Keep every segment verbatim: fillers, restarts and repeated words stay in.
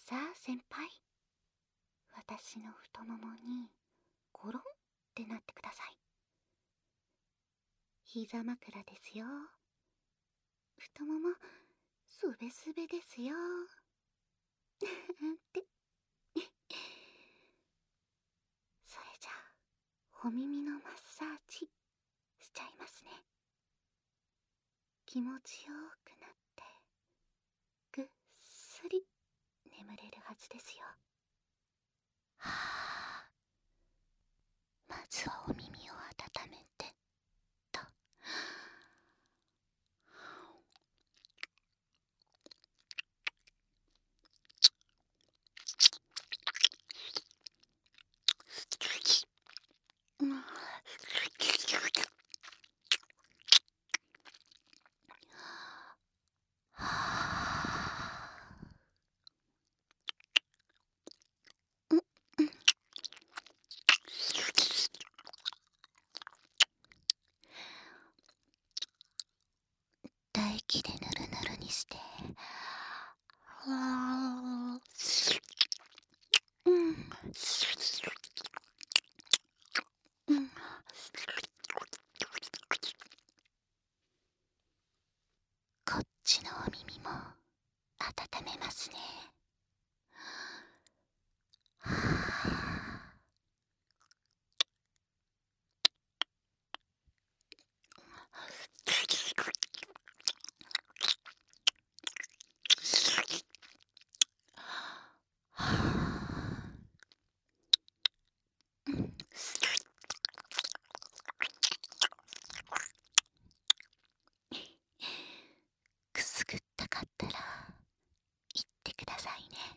さあ先輩、私の太ももにゴロンってなってください。膝枕ですよ。太ももすべすべですよってそれじゃあお耳のマッサージしちゃいますね。気持ちよくなってぐっすり眠れるはずですよ。はあ、まずはお耳を温めてと。唾液でぬるぬるにして、うんうん、こっちのお耳も温めますね。はあ、くすぐったかったら言ってくださいね。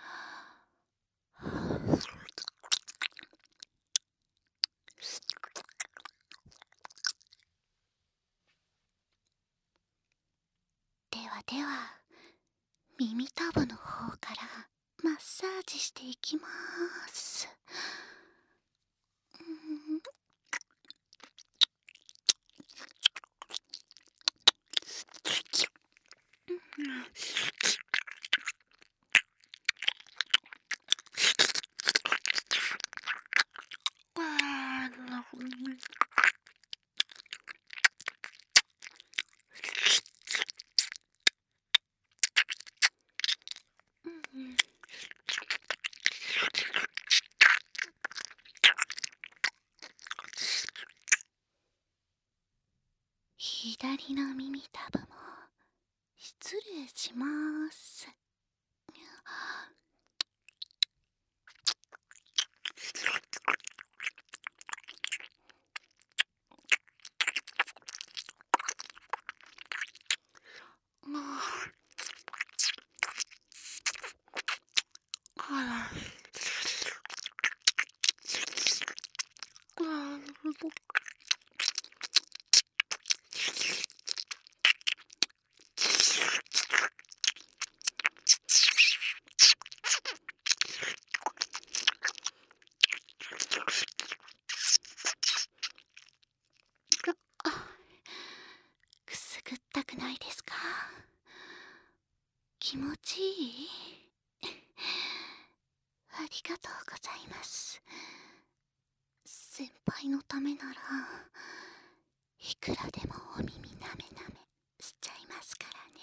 ではでは、耳たぶの方からマッサージしていきまーす。うん、左の耳たぶも失礼しまーす。くすぐったくないですか？気持ちいい？ありがとうございます。先輩のためならいくらでもお耳なめなめしちゃいますからね。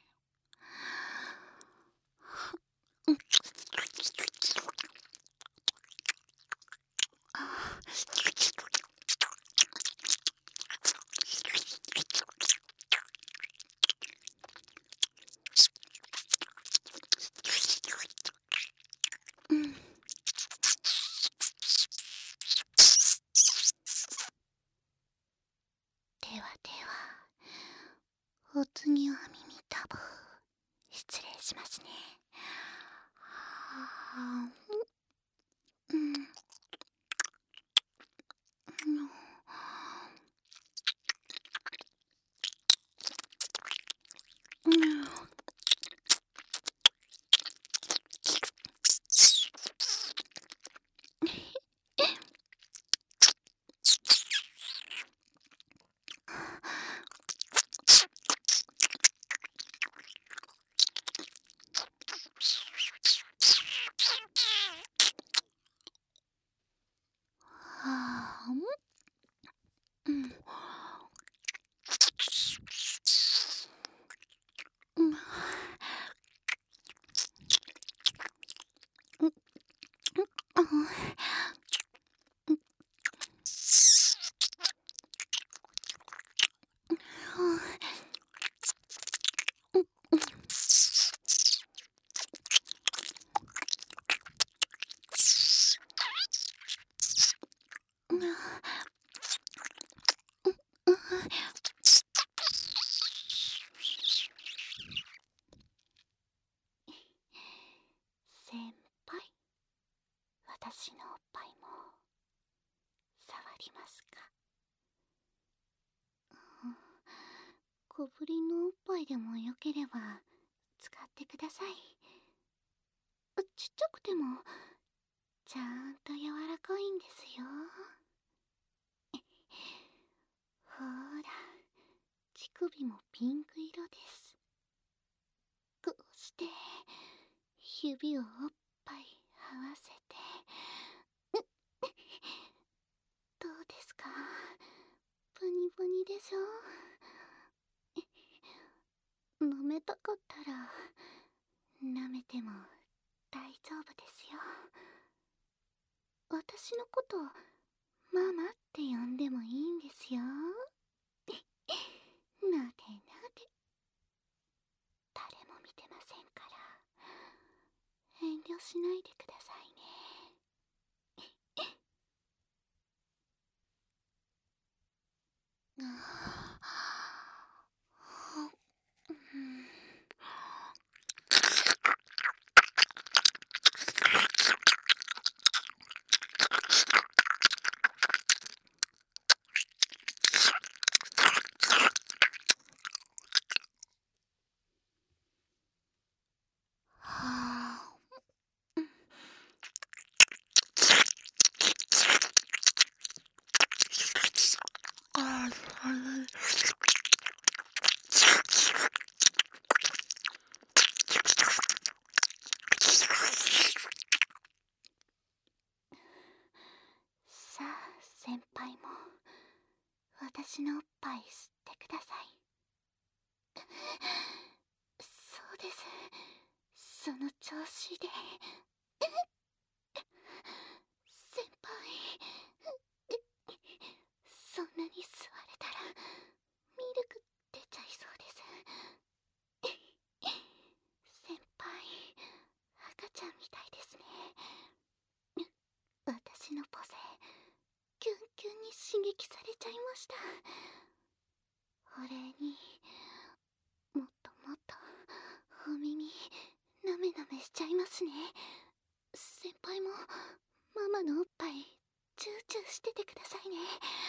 うん、ではでは、お次は耳たぶ失礼しますね。はあ、うん、うん、うん、 きますか？小ぶりのおっぱいでもよければ使ってください。ちっちゃくてもちゃんと柔らかいんですよ。ほーら、乳首もピンク色です。こうして指をおっぱい合わせて、どうですか？ブニブニでしょ？舐めたかったら舐めても大丈夫ですよ。私のことママって呼んでもいいんですよ。なでなで。誰も見てませんから遠慮しないでくださいね。ああ、うん。はあ、あさあ先輩も私のおっぱい吸ってください。そうです、その調子で。先輩、そんなに吸われたらミルク出ちゃいそうです。先輩、赤ちゃんみたいですね。私のポセキュンキュンに刺激されちゃいました。お礼にもっともっとお耳なめなめしちゃいますね。先輩もママのおっぱいチューチューしててくださいね。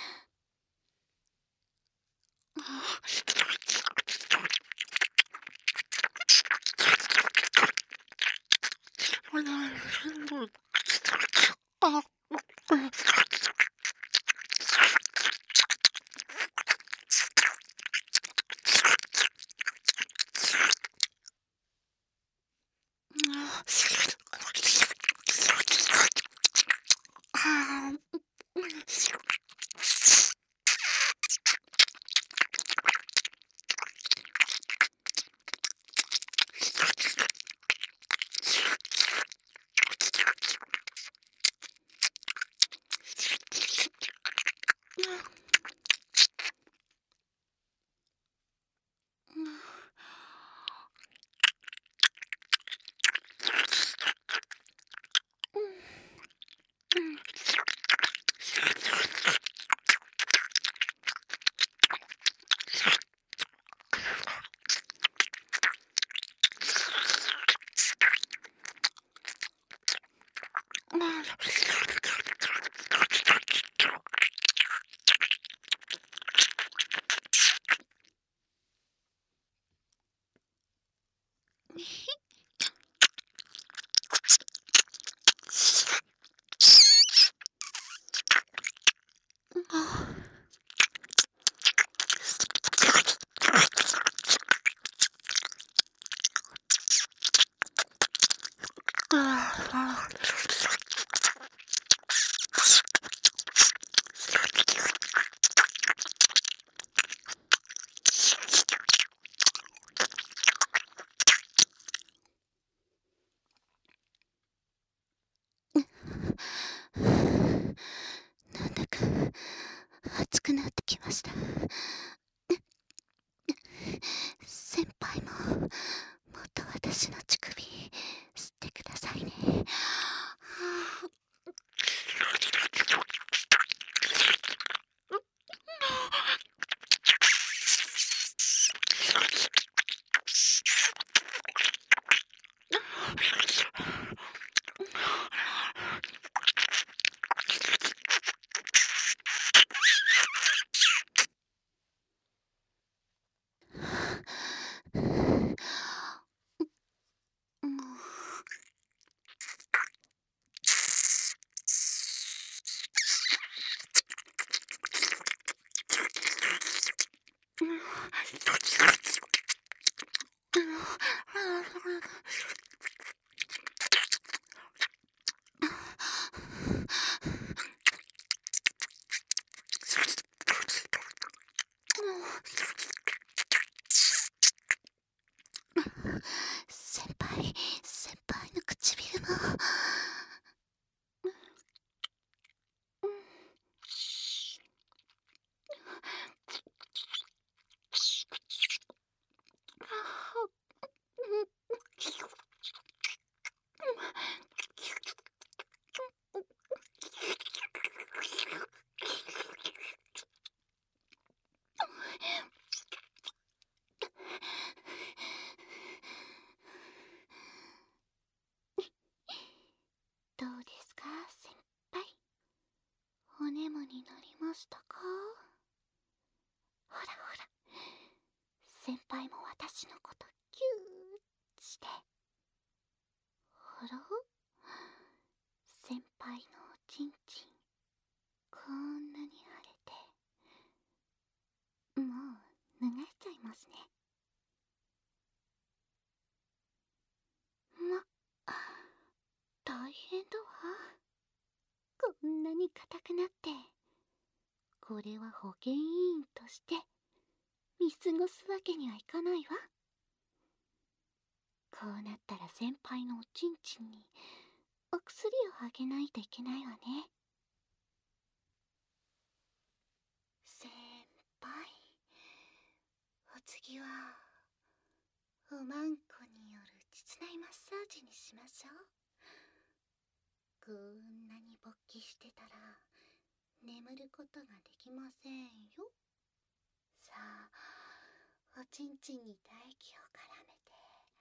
なんだか熱くなってきました。先輩ももっと私の乳首吸ってくださいね。 先輩、先輩の唇も。どうですか、先輩。お眠になりましたか？ほらほら、先輩も私のことギューして。あら？先輩のおちんちん、こんなに腫れて、もう脱がしちゃいますね。ま、大変だわ。こんなに硬くなって。これは保健委員として見過ごすわけにはいかないわ。こうなったら先輩のおちんちんにお薬をあげないといけないわね。先輩、お次はおまんこによる膣内マッサージにしましょう。こんなに勃起してたら眠ることができませんよ。さあ、おちんちんに唾液を絡めて。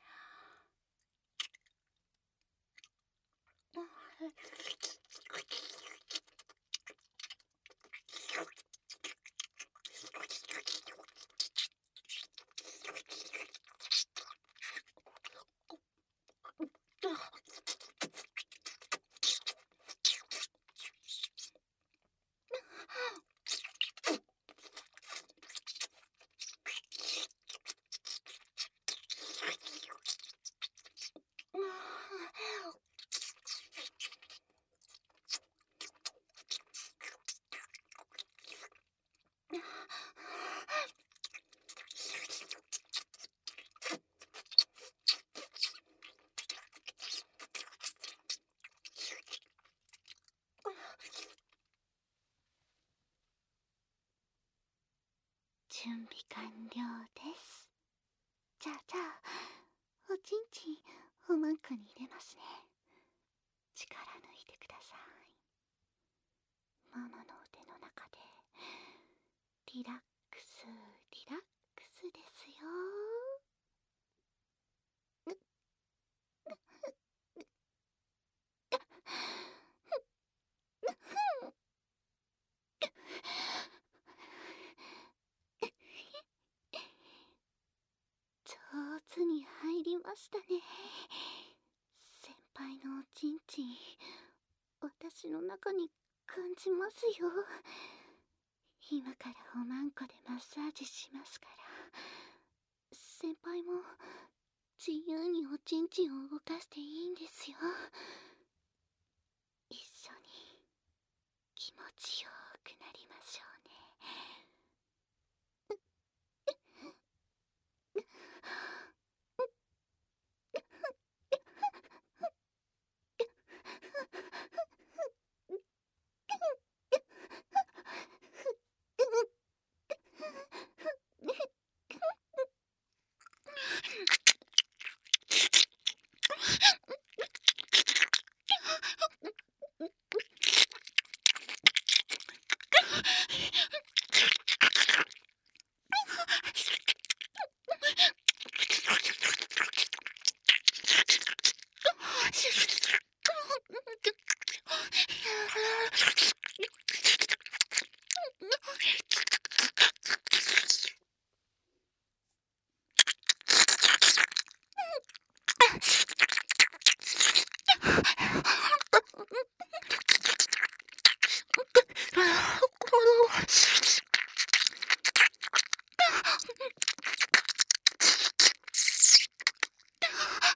準備完了です。じゃあじゃあ、おちんちんおまんこに入れますね。力抜いてください。ママの腕の中でリラックスリラックスですよ。上手に入りましたね。先輩のおちんちん、私の中に感じますよ。今からおまんこでマッサージしますから、先輩も自由におちんちんを動かしていいんですよ。一緒に気持ちよくなりましょうね。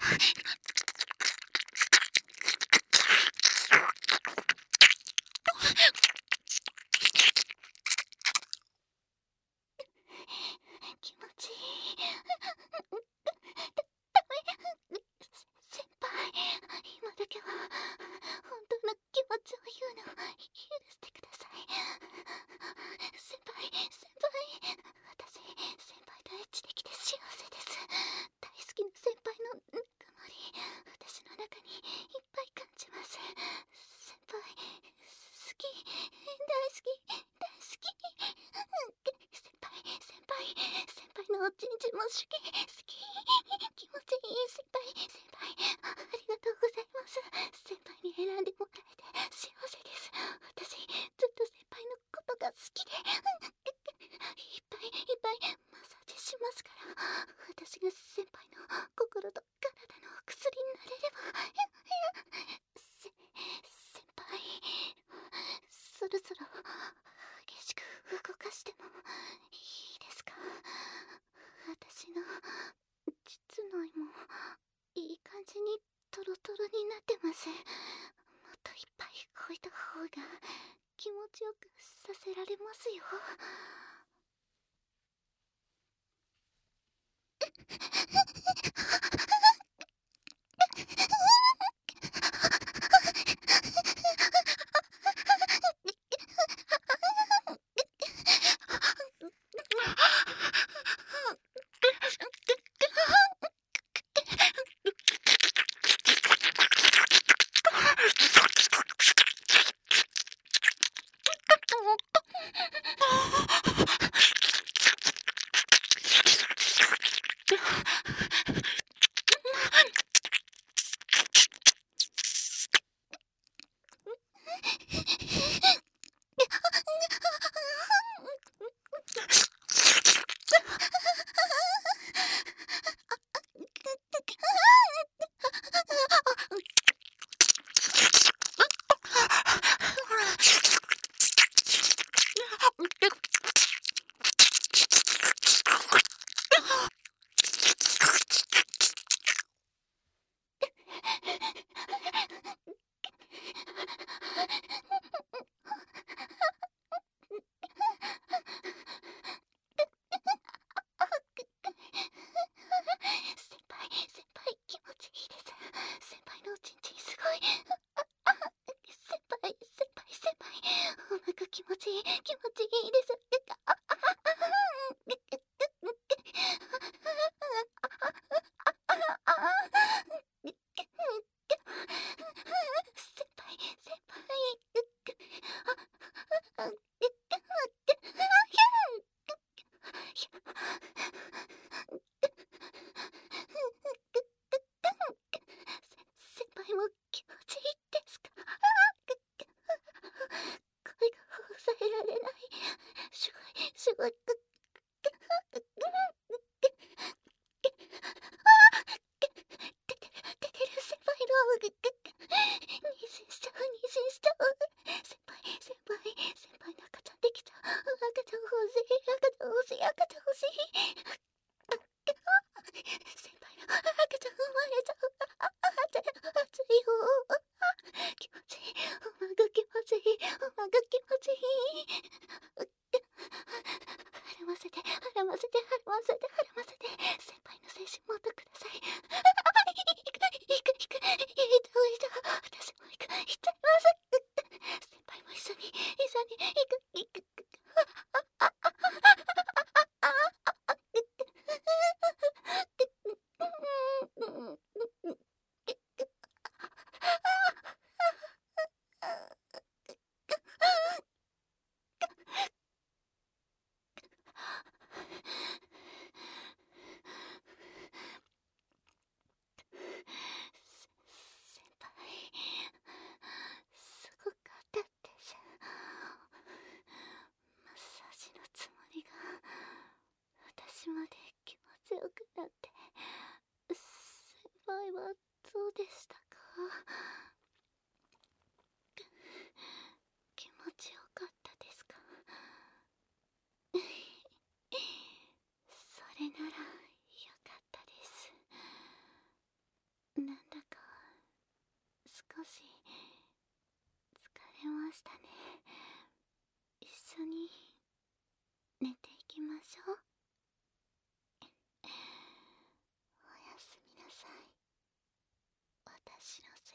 気持ちいい。ダメ。先輩、今だけは本当の気持ちを言うのを許してください。先輩、先輩、私、先輩とエッチできて幸せです。大好きな先輩のぬくもり、私の中にいっぱい感じます。先輩、好き、大好き、大好き。先輩、先輩、先輩のおちんちんも好き、好き。気持ちいい先輩、先輩、ありがとうございます。先輩に選んでもらえて幸せです。私、ずっと先輩のことが好きで、いっぱいいっぱいマッサージしますから、私が先輩の心と体の薬になれれば。せ、先輩、そろそろ激しく動かしてもいいですか？私の膣内もいい感じにトロトロになってます。もっといっぱい動いた方が気持ちよくさせられますよ。先輩、先輩、気持ちいいです。先輩のおちんちんすごい。あ、あ、先輩、先輩、先輩、うまく気持ちいい、気持ちいいです。あ、あ、あ、先輩、先輩、先輩も気持ちいいですか？声が抑えられない。すごい、すごい。出てる、出てる先輩の。妊娠しちゃう、妊娠しちゃう。先輩、先輩、先輩の赤ちゃんできちゃう。赤ちゃん欲しい、赤ちゃん欲しい、赤ちゃん欲しい。先輩の赤ちゃん生まれちゃう。あ、熱い、熱いよ。気持ちいい、うまく気持ちいい、うまく気持ちいい。晴れませて、晴れませて、晴れませて、晴れませて。先輩の精神もっとください。行く、行く、行く、行った、行った。私も行く、行っちゃいます。先輩も一緒に、一緒に行く、行く。先輩、すごかったでしょ。マッサージのつもりが私まで気持ちよくなって、先輩はどうでしたか？気持ちよかったですか？それならよかったです。 少し疲れましたね。一緒に寝ていきましょう。おやすみなさい。私の